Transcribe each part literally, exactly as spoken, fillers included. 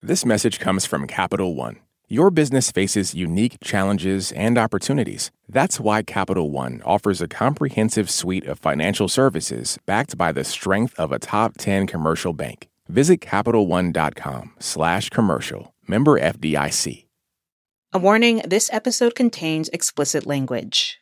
This message comes from Capital One. Your business faces unique challenges and opportunities. That's why Capital One offers a comprehensive suite of financial services backed by the strength of a top ten commercial bank. Visit CapitalOne.com slash commercial. Member F D I C. A warning, this episode contains explicit language.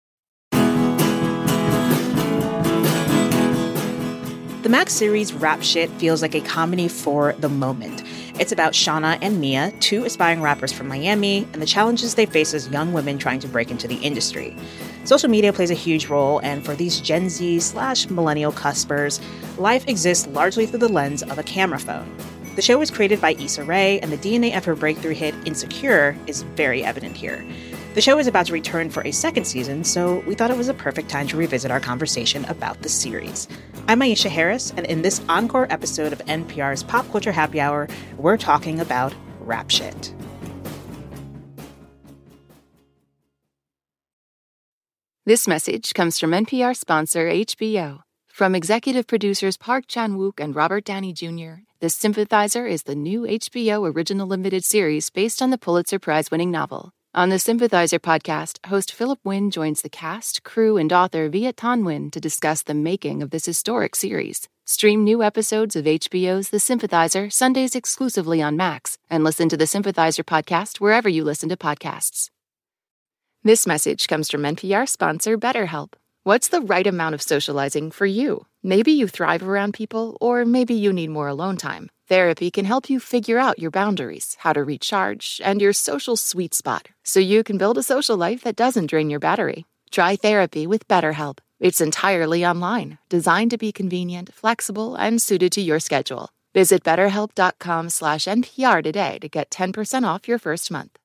The Max series Rap Shit feels like a comedy for the moment. It's about Shauna and Mia, two aspiring rappers from Miami, and the challenges they face as young women trying to break into the industry. Social media plays a huge role, and for these Gen Z slash millennial cuspers, life exists largely through the lens of a camera phone. The show was created by Issa Rae, and the D N A of her breakthrough hit Insecure is very evident here. The show is about to return for a second season, so we thought it was a perfect time to revisit our conversation about the series. I'm Aisha Harris, and in this encore episode of N P R's Pop Culture Happy Hour, we're talking about Rap Shit. This message comes from N P R sponsor H B O. From executive producers Park Chan-wook and Robert Downey Junior, The Sympathizer is the new H B O original limited series based on the Pulitzer Prize-winning novel. On the Sympathizer podcast, host Philip Wynn joins the cast, crew, and author Viet Thanh Nguyen to discuss the making of this historic series. Stream new episodes of H B O's The Sympathizer Sundays exclusively on Max, and listen to the Sympathizer podcast wherever you listen to podcasts. This message comes from N P R sponsor BetterHelp. What's the right amount of socializing for you? Maybe you thrive around people, or maybe you need more alone time. Therapy can help you figure out your boundaries, how to recharge, and your social sweet spot, so you can build a social life that doesn't drain your battery. Try therapy with BetterHelp. It's entirely online, designed to be convenient, flexible, and suited to your schedule. Visit betterhelp.com slash NPR today to get ten percent off your first month.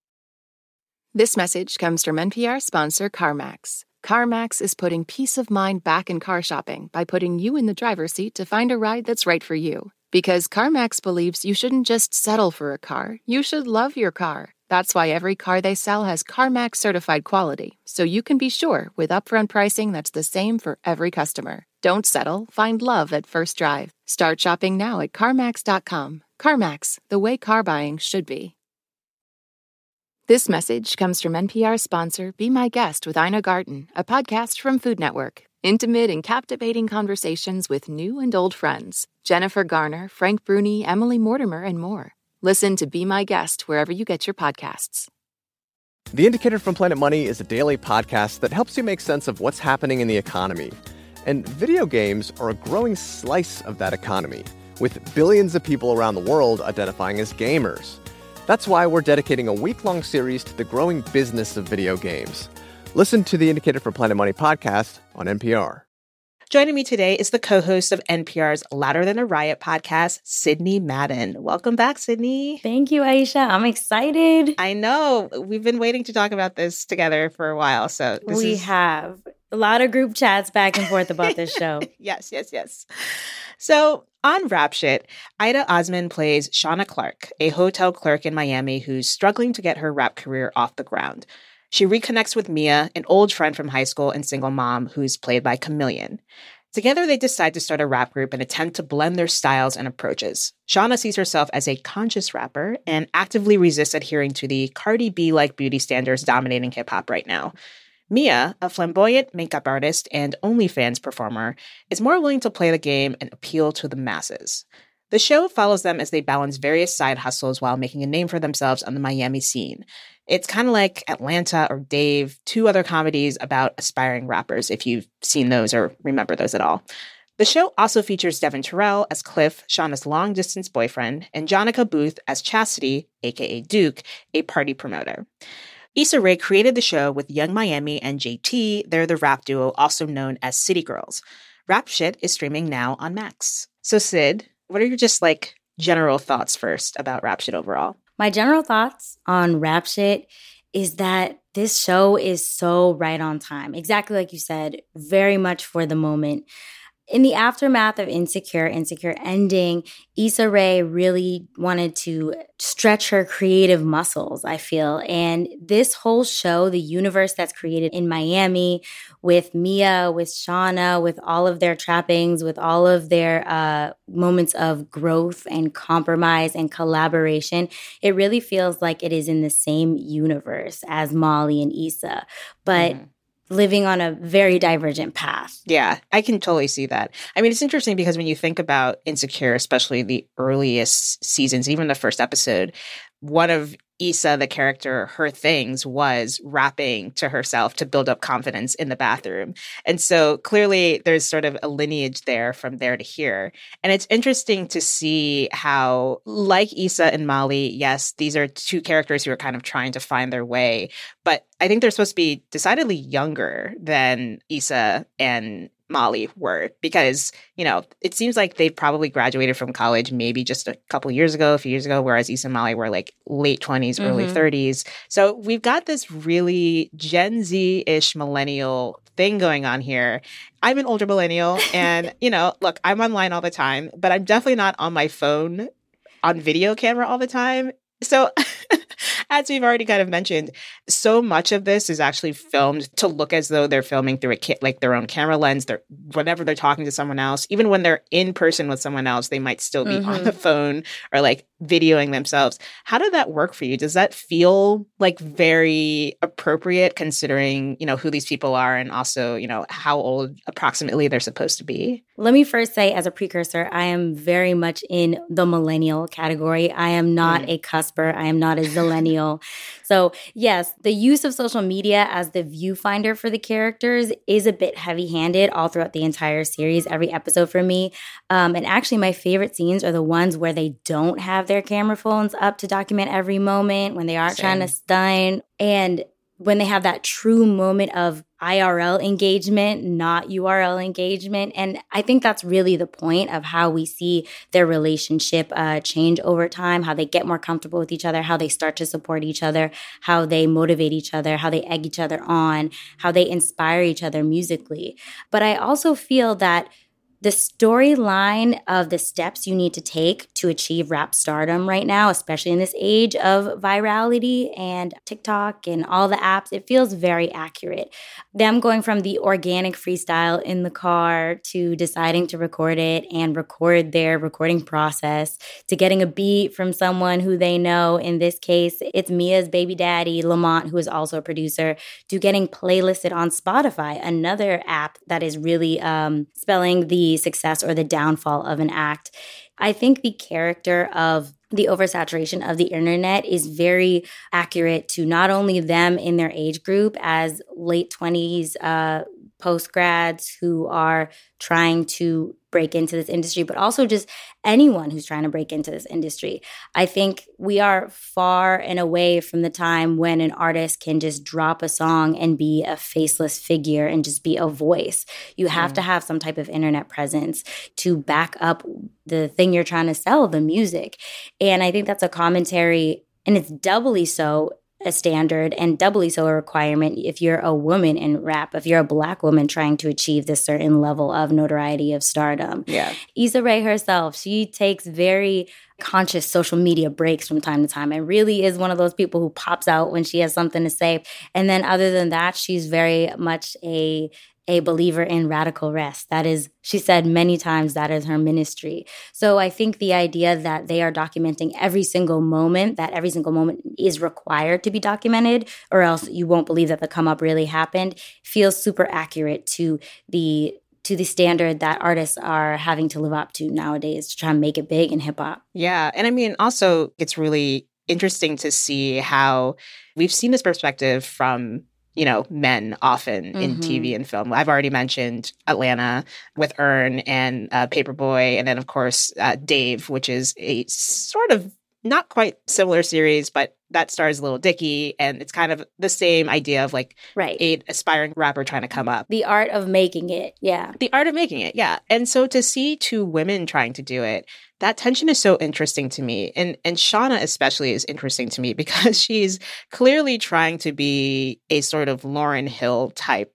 This message comes from N P R sponsor CarMax. CarMax is putting peace of mind back in car shopping by putting you in the driver's seat to find a ride that's right for you. Because CarMax believes you shouldn't just settle for a car, you should love your car. That's why every car they sell has CarMax certified quality, so you can be sure with upfront pricing that's the same for every customer. Don't settle, find love at first drive. Start shopping now at CarMax dot com. CarMax, the way car buying should be. This message comes from N P R sponsor Be My Guest with Ina Garten, a podcast from Food Network. Intimate and captivating conversations with new and old friends. Jennifer Garner, Frank Bruni, Emily Mortimer, and more. Listen to Be My Guest wherever you get your podcasts. The Indicator from Planet Money is a daily podcast that helps you make sense of what's happening in the economy. And video games are a growing slice of that economy, with billions of people around the world identifying as gamers. That's why we're dedicating a week-long series to the growing business of video games. Listen to the Indicator from Planet Money podcast on N P R. Joining me today is the co-host of N P R's Louder Than a Riot podcast, Sydney Madden. Welcome back, Sydney. Thank you, Aisha. I'm excited. I know. We've been waiting to talk about this together for a while. So this we is... have a lot of group chats back and forth about this show. Yes, yes, yes. So on Rap Shit, Ida Osman plays Shauna Clark, a hotel clerk in Miami who's struggling to get her rap career off the ground. She reconnects with Mia, an old friend from high school and single mom who's played by Chameleon. Together, they decide to start a rap group and attempt to blend their styles and approaches. Shauna sees herself as a conscious rapper and actively resists adhering to the Cardi B-like beauty standards dominating hip-hop right now. Mia, a flamboyant makeup artist and OnlyFans performer, is more willing to play the game and appeal to the masses. The show follows them as they balance various side hustles while making a name for themselves on the Miami scene. It's kind of like Atlanta or Dave, two other comedies about aspiring rappers, if you've seen those or remember those at all. The show also features Devin Terrell as Cliff, Shauna's long-distance boyfriend, and Jonica Booth as Chastity, aka Duke, a party promoter. Issa Rae created the show with Young Miami and J T. They're the rap duo also known as City Girls. Rap Shit is streaming now on Max. So Sid, what are your just like general thoughts first about Rap Shit overall? My general thoughts on Rap Shit is that this show is so right on time. Exactly like you said, very much for the moment. In the aftermath of Insecure, Insecure ending, Issa Rae really wanted to stretch her creative muscles, I feel. And this whole show, the universe that's created in Miami with Mia, with Shauna, with all of their trappings, with all of their uh, moments of growth and compromise and collaboration, it really feels like it is in the same universe as Molly and Issa. But mm-hmm. living on a very divergent path. Yeah, I can totally see that. I mean, it's interesting because when you think about Insecure, especially the earliest seasons, even the first episode, one of Issa, the character, her things was rapping to herself to build up confidence in the bathroom. And so clearly there's sort of a lineage there from there to here. And it's interesting to see how, like Issa and Molly, yes, these are two characters who are kind of trying to find their way. But I think they're supposed to be decidedly younger than Issa and Molly were, because, you know, it seems like they probably graduated from college maybe just a couple years ago, a few years ago, whereas Issa and Molly were like late twenties, mm-hmm. early thirties. So we've got this really Gen Z-ish millennial thing going on here. I'm an older millennial and, you know, look, I'm online all the time, but I'm definitely not on my phone on video camera all the time. So as we've already kind of mentioned, so much of this is actually filmed to look as though they're filming through a ca- like their own camera lens. They're whenever they're talking to someone else, even when they're in person with someone else, they might still be mm-hmm. on the phone or like videoing themselves. How did that work for you? Does that feel like very appropriate considering, you know, who these people are and also, you know, how old approximately they're supposed to be? Let me first say, as a precursor, I am very much in the millennial category. I am not mm. a cusper. I am not a zillennial. So yes, the use of social media as the viewfinder for the characters is a bit heavy-handed all throughout the entire series, every episode for me. Um, and actually, my favorite scenes are the ones where they don't have their camera phones up to document every moment, when they aren't Same. trying to stun, and when they have that true moment of I R L engagement, not U R L engagement. And I think that's really the point of how we see their relationship uh, change over time, how they get more comfortable with each other, how they start to support each other, how they motivate each other, how they egg each other on, how they inspire each other musically. But I also feel that the storyline of the steps you need to take to achieve rap stardom right now, especially in this age of virality and TikTok and all the apps, it feels very accurate. Them going from the organic freestyle in the car to deciding to record it and record their recording process to getting a beat from someone who they know. In this case, it's Mia's baby daddy, Lamont, who is also a producer, to getting playlisted on Spotify, another app that is really um, spelling the success or the downfall of an act. I think the character of the oversaturation of the internet is very accurate to not only them in their age group as late twenties uh, post-grads who are trying to break into this industry, but also just anyone who's trying to break into this industry. I think we are far and away from the time when an artist can just drop a song and be a faceless figure and just be a voice. You have mm. to have some type of internet presence to back up the thing you're trying to sell, the music. And I think that's a commentary, and it's doubly so a standard and doubly so a requirement if you're a woman in rap, if you're a Black woman trying to achieve this certain level of notoriety, of stardom. Yeah. Issa Rae herself, she takes very conscious social media breaks from time to time and really is one of those people who pops out when she has something to say. And then other than that, she's very much a a believer in radical rest. That is, she said many times, that is her ministry. So I think the idea that they are documenting every single moment, that every single moment is required to be documented, or else you won't believe that the come up really happened, feels super accurate to the to the standard that artists are having to live up to nowadays to try and make it big in hip hop. Yeah. And I mean, also, it's really interesting to see how we've seen this perspective from, you know, men often mm-hmm. in T V and film. I've already mentioned Atlanta with Earn and uh, Paperboy. And then, of course, uh, Dave, which is a sort of not quite similar series, but that stars Lil Dicky. And it's kind of the same idea of like right. an aspiring rapper trying to come up. The art of making it. Yeah. The art of making it. Yeah. And so to see two women trying to do it, that tension is so interesting to me. And and Shauna especially is interesting to me because she's clearly trying to be a sort of Lauryn Hill type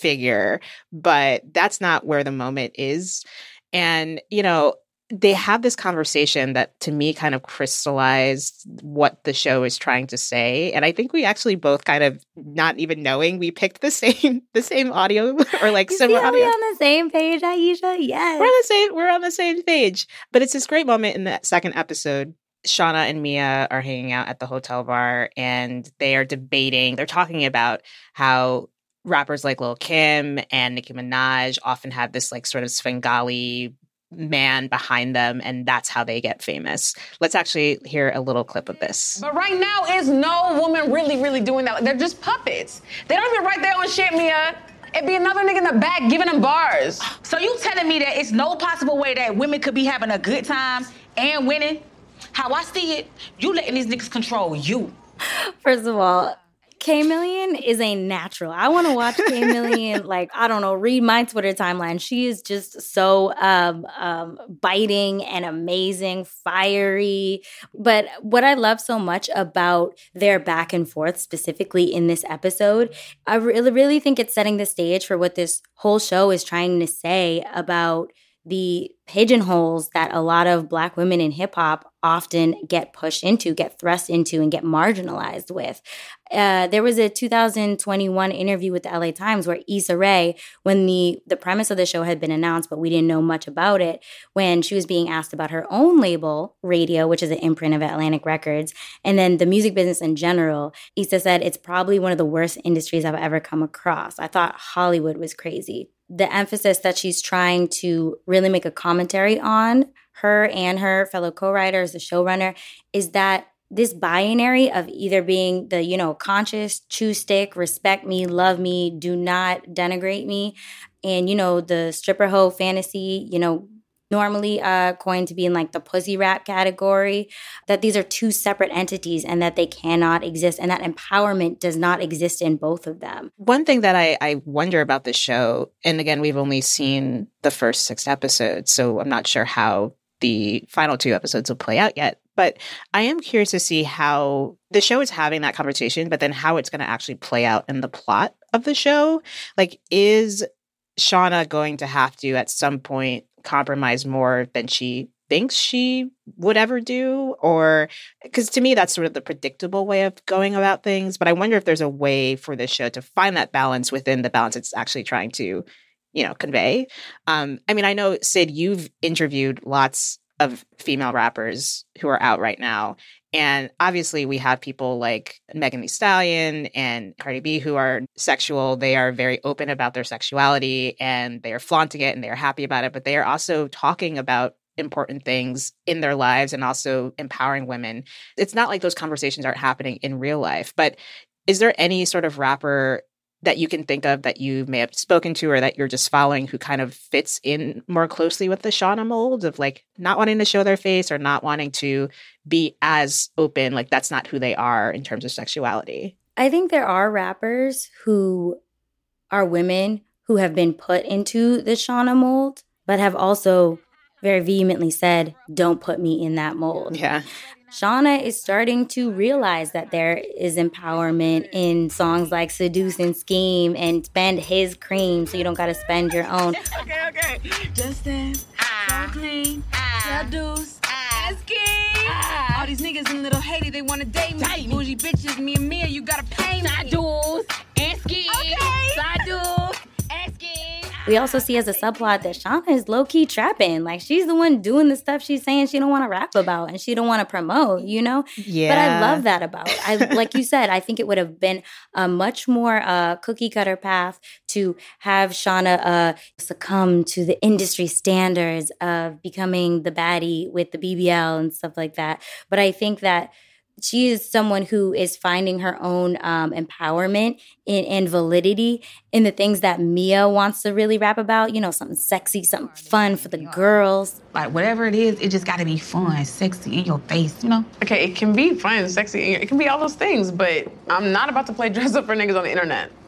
figure, but that's not where the moment is. And, you know, they have this conversation that to me kind of crystallized what the show is trying to say. And I think we actually both kind of, not even knowing, we picked the same the same audio or like you similar see how audio. we on the same page, Aisha? Yes. We're on the same we're on the same page. But it's this great moment in the second episode. Shauna and Mia are hanging out at the hotel bar and they are debating. They're talking about how rappers like Lil' Kim and Nicki Minaj often have this like sort of Svengali man behind them, and that's how they get famous. Let's actually hear a little clip of this. But right now, is no woman really, really doing that. They're just puppets. They don't even write their own shit, Mia. It'd be another nigga in the back giving them bars. So you telling me that it's no possible way that women could be having a good time and winning? How I see it, you letting these niggas control you. First of all, K-Million is a natural. I want to watch K-Million, like, I don't know, read my Twitter timeline. She is just so um, um, biting and amazing, fiery. But what I love so much about their back and forth, specifically in this episode, I really, really think it's setting the stage for what this whole show is trying to say about the pigeonholes that a lot of Black women in hip hop often get pushed into, get thrust into, and get marginalized with. Uh, there was a two thousand twenty-one interview with the L A Times where Issa Rae, when the, the premise of the show had been announced, but we didn't know much about it, when she was being asked about her own label, Radio, which is an imprint of Atlantic Records, and then the music business in general, Issa said, it's probably one of the worst industries I've ever come across. I thought Hollywood was crazy. The emphasis that she's trying to really make a commentary on, her and her fellow co-writers, the showrunner, is that this binary of either being the, you know, conscious, choose stick, respect me, love me, do not denigrate me, and, you know, the stripper hoe fantasy, you know, normally uh, coined to be in like the pussy rap category, that these are two separate entities and that they cannot exist, and that empowerment does not exist in both of them. One thing that I, I wonder about this show, and again, we've only seen the first six episodes, so I'm not sure how the final two episodes will play out yet, but I am curious to see how the show is having that conversation, but then how it's going to actually play out in the plot of the show. Like, is Shauna going to have to, at some point, compromise more than she thinks she would ever do? Or, because to me, that's sort of the predictable way of going about things. But I wonder if there's a way for this show to find that balance within the balance it's actually trying to, you know, convey. Um, I mean, I know, Sid, you've interviewed lots of female rappers who are out right now. And obviously we have people like Megan Thee Stallion and Cardi B who are sexual. They are very open about their sexuality and they are flaunting it and they are happy about it. But they are also talking about important things in their lives and also empowering women. It's not like those conversations aren't happening in real life. But is there any sort of rapper that you can think of that you may have spoken to or that you're just following who kind of fits in more closely with the Shauna mold of like not wanting to show their face or not wanting to be as open? Like that's not who they are in terms of sexuality. I think there are rappers who are women who have been put into the Shauna mold, but have also very vehemently said, don't put me in that mold. Yeah. Shauna is starting to realize that there is empowerment in songs like Seduce and Scheme and Spend His Cream so you don't got to spend your own. okay, okay. Justin, ah, so clean, ah, Seduce, ah, and Scheme. Ah. All these niggas in Little Haiti, they want to date me. Date me. Bougie bitches, me and Mia, you got to pay me. Seduce and Scheme. Okay. Seduce and Scheme. We also see as a subplot that Shauna is low-key trapping. Like, she's the one doing the stuff she's saying she don't want to rap about and she don't want to promote, you know? Yeah. But I love that about it. I, like you said, I think it would have been a much more uh, cookie-cutter path to have Shauna uh, succumb to the industry standards of becoming the baddie with the B B L and stuff like that. But I think that she is someone who is finding her own um, empowerment in, and validity in the things that Mia wants to really rap about. You know, something sexy, something fun for the girls. Like, whatever it is, it just got to be fun, sexy, in your face, you know? Okay, it can be fun, sexy, it can be all those things, but I'm not about to play dress up for niggas on the internet.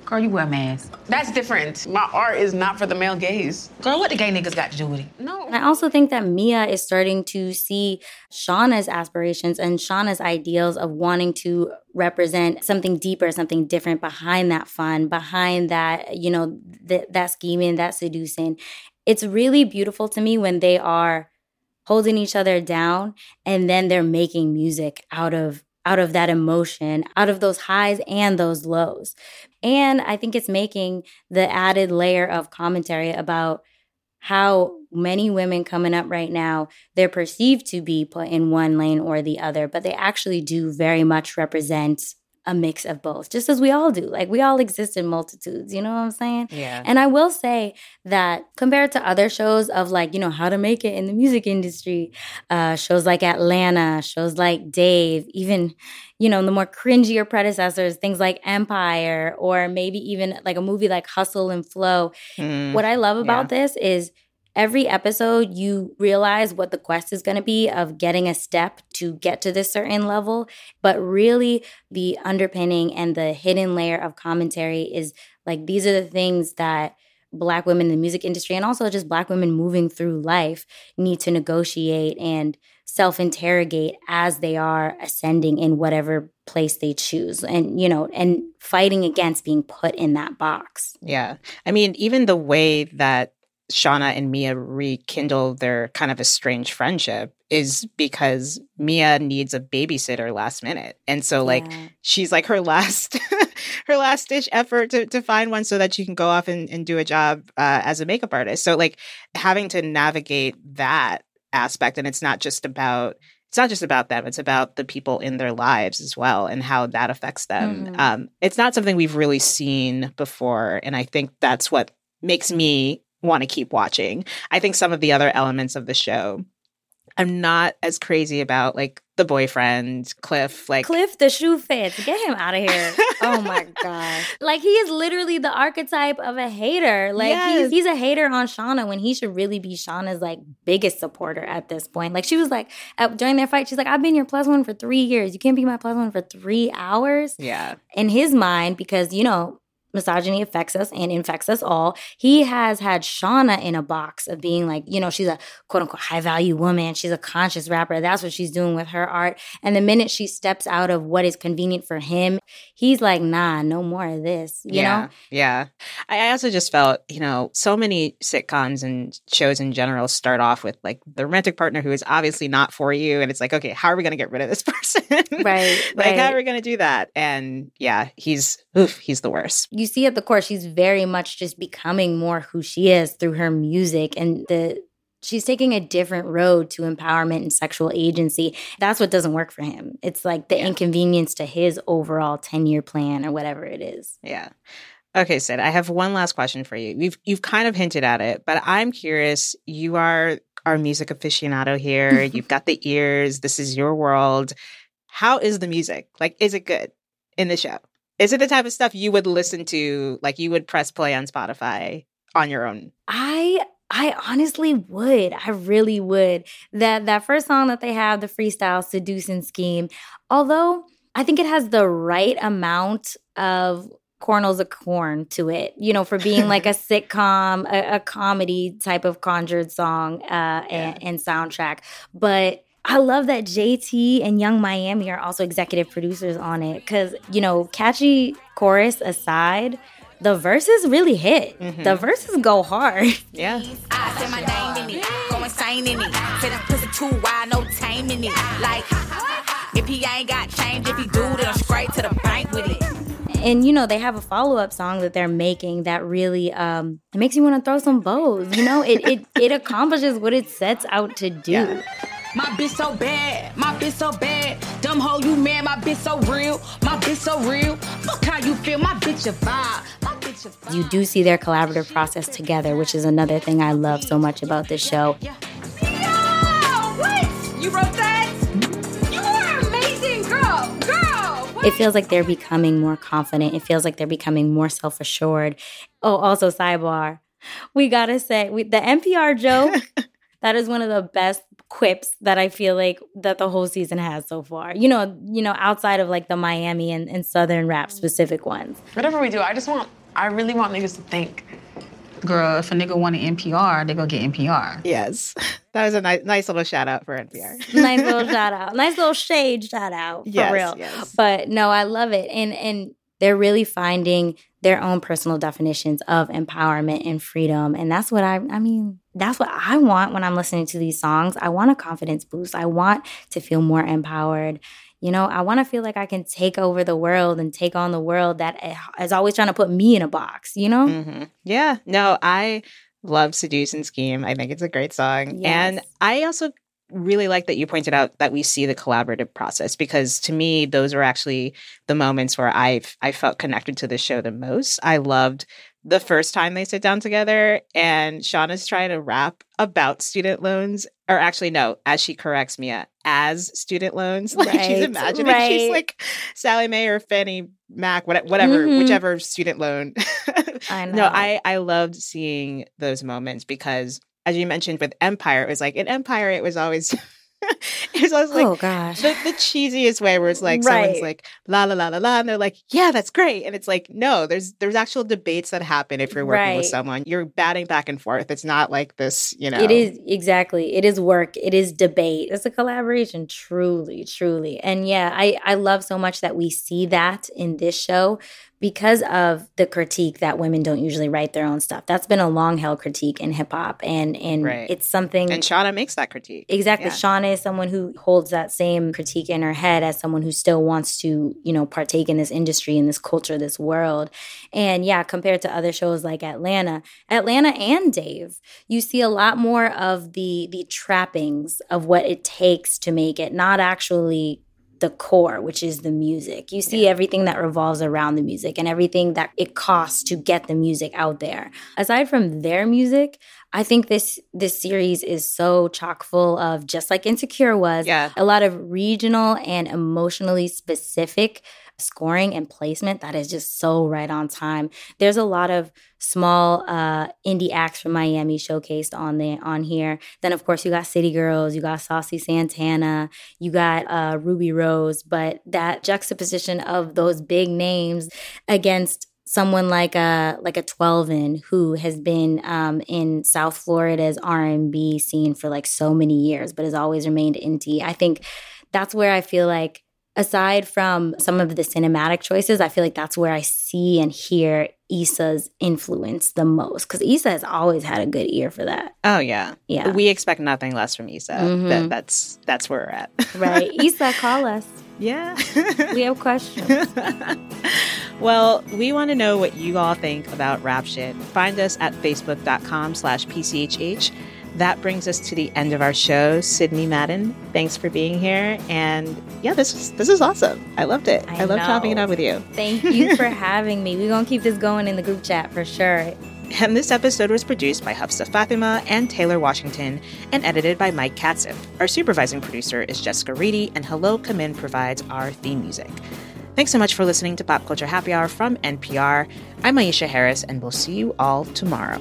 Girl, you wear a mask. That's different. My art is not for the male gaze. Girl, what the gay niggas got to do with it? No. And I also think that Mia is starting to see Shauna's aspirations and Shauna's ideals of wanting to represent something deeper, something different behind that fun, behind that, you know, th- that scheming, that seducing. It's really beautiful to me when they are holding each other down and then they're making music out of out of that emotion, out of those highs and those lows. And I think it's making the added layer of commentary about how many women coming up right now, they're perceived to be put in one lane or the other, but they actually do very much represent a mix of both, just as we all do. Like, we all exist in multitudes, you know what I'm saying? Yeah. And I will say that compared to other shows of, like, you know, how to make it in the music industry, uh, shows like Atlanta, shows like Dave, even, you know, the more cringier predecessors, things like Empire, or maybe even like a movie like Hustle and Flow. Mm, what I love about yeah. this is every episode, you realize what the quest is going to be of getting a step to get to this certain level. But really, the underpinning and the hidden layer of commentary is like, these are the things that Black women in the music industry and also just Black women moving through life need to negotiate and self-interrogate as they are ascending in whatever place they choose, and, you know, and fighting against being put in that box. Yeah. I mean, even the way that Shauna and Mia rekindle their kind of estranged friendship is because Mia needs a babysitter last minute. And so like Yeah. she's like her last her last ditch effort to, to find one so that she can go off and, and do a job uh, as a makeup artist. So like having to navigate that aspect, and it's not just about it's not just about them, it's about the people in their lives as well and how that affects them. Mhm. Um, it's not something we've really seen before. And I think that's what makes me want to keep watching. I think some of the other elements of the show, I'm not as crazy about, like the boyfriend, Cliff. Like Cliff, the shoe fits. Get him out of here. Oh my gosh. Like, he is literally the archetype of a hater. Like, Yes. he's, he's a hater on Shauna when he should really be Shauna's, like, biggest supporter at this point. Like, she was like, at, during their fight, she's like, I've been your plus one for three years. You can't be my plus one for three hours? Yeah. In his mind, because, you know, misogyny affects us and infects us all. He has had Shauna in a box of being like, you know, she's a quote unquote high value woman. She's a conscious rapper. That's what she's doing with her art. And the minute she steps out of what is convenient for him, he's like, nah, no more of this, you yeah. know? Yeah. I also just felt, you know, so many sitcoms and shows in general start off with like the romantic partner who is obviously not for you. And it's like, okay, how are we going to get rid of this person? Right, Like, right. how are we going to do that? And yeah, he's, oof, he's the worst. You see at the core, she's very much just becoming more who she is through her music, and the she's taking a different road to empowerment and sexual agency. That's what doesn't work for him. It's like the Yeah. inconvenience to his overall ten-year plan or whatever it is. Yeah. Okay, Sid, I have one last question for you. You've you've kind of hinted at it, but I'm curious. You are our music aficionado here. You've got the ears. This is your world. How is the music? Like, is it good in the show? Is it the type of stuff you would listen to, like you would press play on Spotify on your own? I I honestly would. I really would. That that first song that they have, the freestyle Seduce and Scheme, although I think it has the right amount of cornels of corn to it, you know, for being like a sitcom, a, a comedy type of conjured song uh, Yeah. and, and soundtrack. But I love that J T and Young Miami are also executive producers on it because, you know, catchy chorus aside, the verses really hit. Mhm. The verses go hard. Yeah. I say my name in it, go insane in it. Say this pussy too wild, no tame in it. Like, if he ain't got change, if he do, then I'm straight to the bank with it. And, you know, they have a follow-up song that they're making that really, um, it makes you want to throw some bows. You know, it it it accomplishes what it sets out to do. Yeah. My bitch so bad, my bitch so bad. Dumb hoe, you mad, my bitch so real. My bitch so real. Fuck how you feel, my bitch a vibe. My bitch a vibe. You do see their collaborative process together, which is another thing I love so much about this show. Yo, what? You wrote that? You are amazing, girl. Girl. What? It feels like they're becoming more confident. It feels like they're becoming more self-assured. Oh, also, sidebar. We gotta say, we, the N P R joke, that is one of the best quips that I feel like that the whole season has so far. You know, you know, outside of like the Miami and, and Southern rap specific ones. Whatever we do, I just want, I really want niggas to think. Girl, if a nigga wanted N P R, they go get N P R. Yes. That was a nice, nice little shout out for N P R. Nice little shout out. Nice little shade shout out, for yes, real. Yes. But no, I love it. And and they're really finding their own personal definitions of empowerment and freedom. And that's what I, I mean, that's what I want when I'm listening to these songs. I want a confidence boost. I want to feel more empowered. You know, I want to feel like I can take over the world and take on the world that is always trying to put me in a box, you know? Mm-hmm. Yeah. No, I love Seduce and Scheme. I think it's a great song. Yes. And I also really like that you pointed out that we see the collaborative process, because to me, those are actually the moments where I've, I felt connected to the show the most. I loved the first time they sit down together and Shauna's trying to rap about student loans, or actually, no, as she corrects Mia, as student loans. Like right, she's imagining right. she's like Sally Mae or Fannie Mac, whatever, mm-hmm. whichever student loan. I know. No, I, I loved seeing those moments because, as you mentioned with Empire, it was like in Empire, it was always... it was always like oh, gosh. The, the cheesiest way where it's like right. someone's like la la la la la and they're like, yeah, that's great. And it's like, no, there's there's actual debates that happen if you're working right. with someone. You're batting back and forth. It's not like this, you know. It is, exactly. It is work. It is debate. It's a collaboration, truly, truly. And yeah, I, I love so much that we see that in this show because of the critique that women don't usually write their own stuff. That's been a long-held critique in hip-hop, and, and right. it's something... And Shauna makes that critique. Exactly. Yeah. Shauna is someone who holds that same critique in her head as someone who still wants to, you know, partake in this industry, in this culture, this world. And yeah, compared to other shows like Atlanta, Atlanta and Dave, you see a lot more of the the trappings of what it takes to make it, not actually the core, which is the music. You see yeah. everything that revolves around the music and everything that it costs to get the music out there. Aside from their music, I think this this series is so chock full of, just like Insecure was, yeah. a lot of regional and emotionally specific scoring and placement that is just so right on time. There's a lot of small uh, indie acts from Miami showcased on there on here. Then, of course, you got City Girls, you got Saucy Santana, you got uh, Ruby Rose. But that juxtaposition of those big names against someone like a like a twelve-in who has been um, in South Florida's R and B scene for like so many years, but has always remained indie. I think that's where I feel like, aside from some of the cinematic choices, I feel like that's where I see and hear Issa's influence the most. Because Issa has always had a good ear for that. Oh, yeah. Yeah. We expect nothing less from Issa. Mm-hmm. That, that's that's where we're at. Right. Issa, call us. Yeah. We have questions. Well, we want to know what you all think about Rap Shit. Find us at facebook.com slash PCHH. That brings us to the end of our show. Sydney Madden, thanks for being here. And yeah, this is this is awesome. I loved it. I, I loved chopping it up with you. Thank you for having me. We're going to keep this going in the group chat for sure. And this episode was produced by Hafsa Fatima and Taylor Washington and edited by Mike Katzif. Our supervising producer is Jessica Reedy, and Hello Kamin provides our theme music. Thanks so much for listening to Pop Culture Happy Hour from N P R. I'm Aisha Harris, and we'll see you all tomorrow.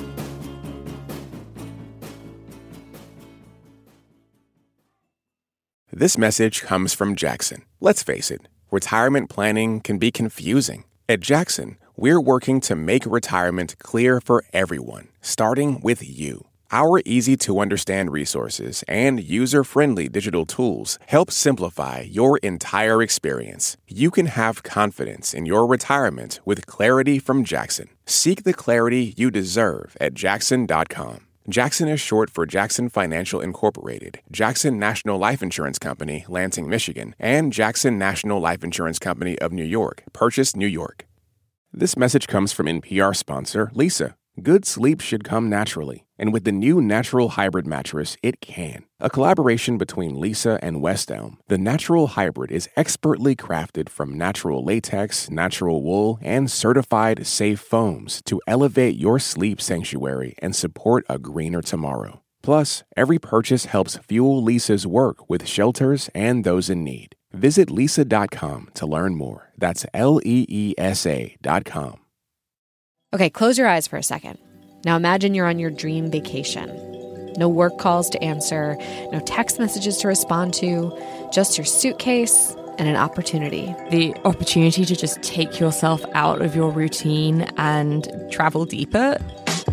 This message comes from Jackson. Let's face it, retirement planning can be confusing. At Jackson, we're working to make retirement clear for everyone, starting with you. Our easy-to-understand resources and user-friendly digital tools help simplify your entire experience. You can have confidence in your retirement with clarity from Jackson. Seek the clarity you deserve at jackson dot com. Jackson is short for Jackson Financial Incorporated, Jackson National Life Insurance Company, Lansing, Michigan, and Jackson National Life Insurance Company of New York, Purchase, New York. This message comes from N P R sponsor Leesa. Good sleep should come naturally, and with the new Natural Hybrid mattress, it can. A collaboration between Leesa and West Elm, the Natural Hybrid is expertly crafted from natural latex, natural wool, and certified safe foams to elevate your sleep sanctuary and support a greener tomorrow. Plus, every purchase helps fuel Leesa's work with shelters and those in need. Visit leesa dot com to learn more. That's L E E S A dot com. Okay, close your eyes for a second. Now imagine you're on your dream vacation. No work calls to answer, no text messages to respond to, just your suitcase and an opportunity. The opportunity to just take yourself out of your routine and travel deeper.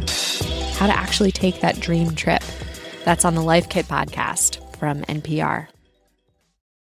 How to actually take that dream trip. That's on the Life Kit podcast from N P R.